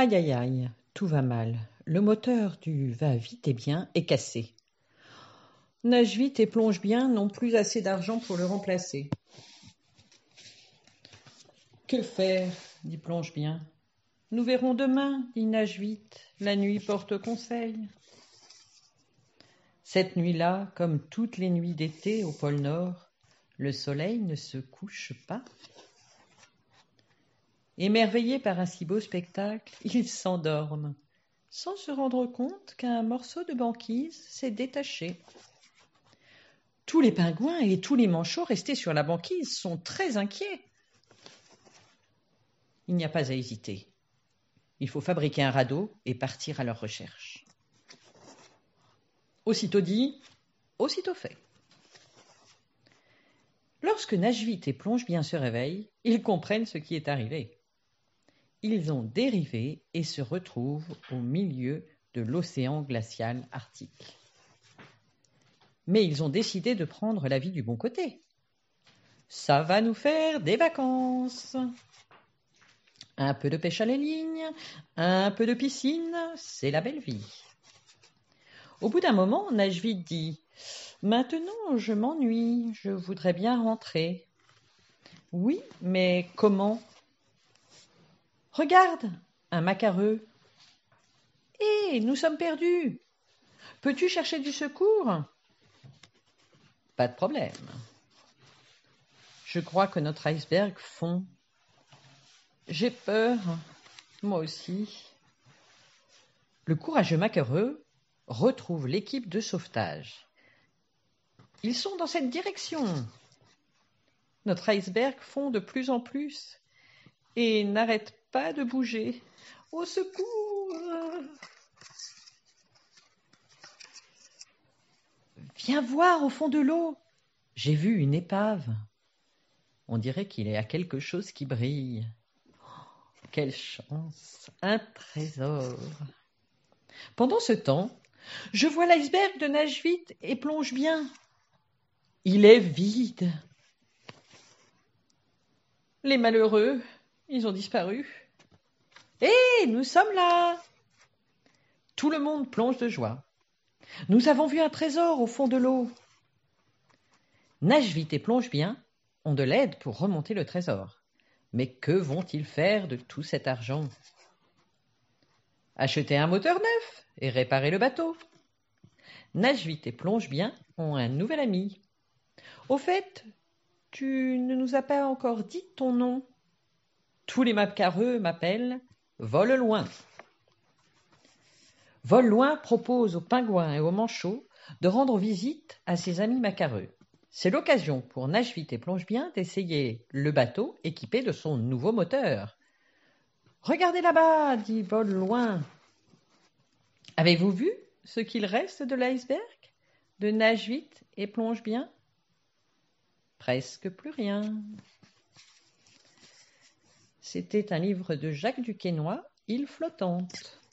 Aïe aïe aïe, tout va mal. Le moteur du va-vite et bien est cassé. Nage vite et plonge bien n'ont plus assez d'argent pour le remplacer. Que faire, dit Plonge bien. Nous verrons demain, dit Nage vite. La nuit porte conseil. Cette nuit-là, comme toutes les nuits d'été au pôle Nord, le soleil ne se couche pas. Émerveillés par un si beau spectacle, ils s'endorment, sans se rendre compte qu'un morceau de banquise s'est détaché. Tous les pingouins et tous les manchots restés sur la banquise sont très inquiets. Il n'y a pas à hésiter. Il faut fabriquer un radeau et partir à leur recherche. Aussitôt dit, aussitôt fait. Lorsque Nage vite et Plonge bien se réveillent, ils comprennent ce qui est arrivé. Ils ont dérivé et se retrouvent au milieu de l'océan glacial arctique. Mais ils ont décidé de prendre la vie du bon côté. Ça va nous faire des vacances. Un peu de pêche à la ligne, un peu de piscine, c'est la belle vie. Au bout d'un moment, Nage vite dit « Maintenant, je m'ennuie, je voudrais bien rentrer. »« Oui, mais comment ?»« Regarde, un macareux. »« Hé, nous sommes perdus. Peux-tu chercher du secours ?»« Pas de problème. Je crois que notre iceberg fond. J'ai peur, moi aussi. » Le courageux macareux retrouve l'équipe de sauvetage. Ils sont dans cette direction. Notre iceberg fond de plus en plus et n'arrête pas de bouger. Au secours! Viens voir au fond de l'eau. J'ai vu une épave. On dirait qu'il y a quelque chose qui brille. Quelle chance! Un trésor. Pendant ce temps, je vois l'iceberg de Nage vite et Plonge bien. Il est vide. Les malheureux, ils ont disparu. Hé, nous sommes là! Tout le monde plonge de joie. Nous avons vu un trésor au fond de l'eau. Nage vite et Plonge bien ont de l'aide pour remonter le trésor. Mais que vont-ils faire de tout cet argent? Acheter un moteur neuf et réparer le bateau. Nage vite et Plonge bien ont un nouvel ami. Au fait, tu ne nous as pas encore dit ton nom. Tous les macareux m'appellent Vole loin. Vole loin propose aux pingouins et aux manchots de rendre visite à ses amis macareux. C'est l'occasion pour Nage vite et Plonge bien d'essayer le bateau équipé de son nouveau moteur. Regardez là-bas, dit Vole loin. Avez-vous vu ce qu'il reste de l'iceberg de Nage vite et Plonge bien? Presque plus rien. C'était un livre de Jacques Duquesnoy, Île flottante.